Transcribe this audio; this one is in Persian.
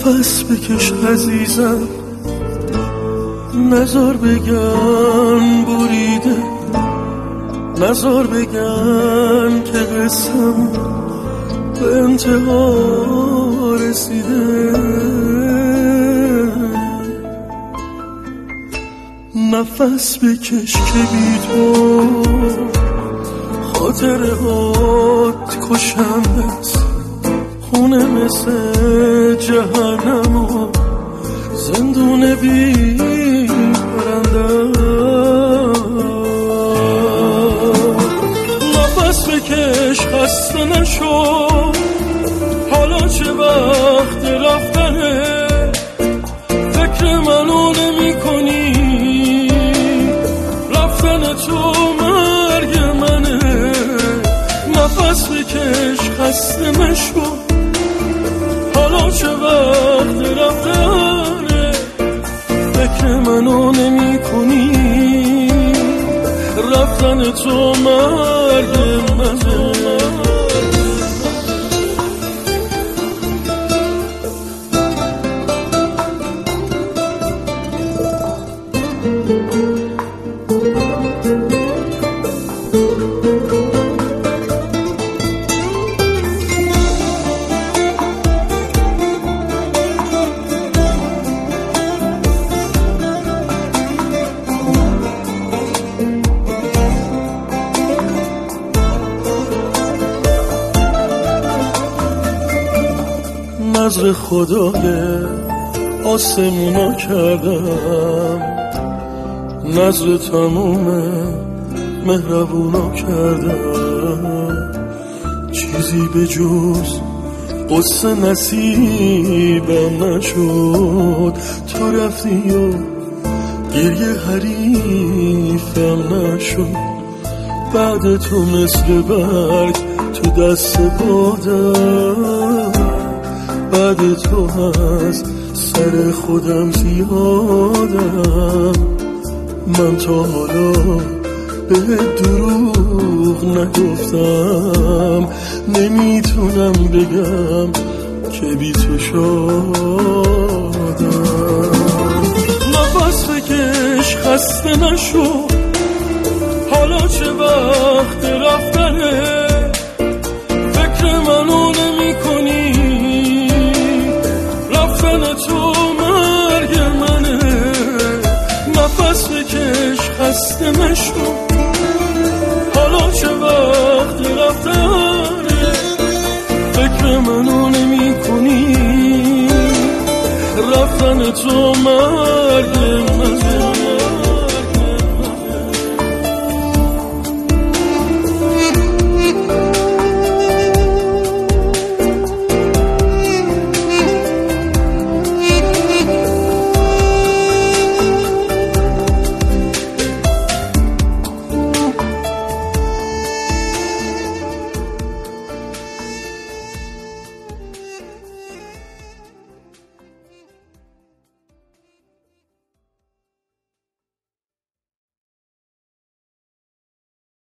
نفس بکش عزیزم، نزار بگن بریده، نزار بگن که قسم به انتها رسیده. نفس بکش که بی تو خاطرهات کشنده است، خونه مثل جهنم و زندون بی پرنده. نفس بکش خسته نشو، حالا چه وقت رفتنه، فکر منو نمی کنی، رفتن تو مرگ منه. نفس بکش خسته نشو، حالا چه وقت رفتنه، فکر منو نمی کنی، رفتن تو مرگ منه. نظر خدای آسمونا کردم، نظر تموم مهربونا کردم، چیزی به جز قصه نصیبم نشد. تو رفتی و گریه حریفم نشد، بعد تو مثل برگ تو دست بادم، بعد تو از سر خودم زیادم. من تا حالا به دروغ نگفتم، نمیتونم بگم که بی تو شادم. نفس بکش خسته نشو، حالا چه وقت رفتنه، فکر منو نمی کنی، رفتن تو مرگ منه. نفس بکش خسته نشو، حالا چه وقت رفتنه، فکر منو نمی کنی، رفتن تو مرگ منه.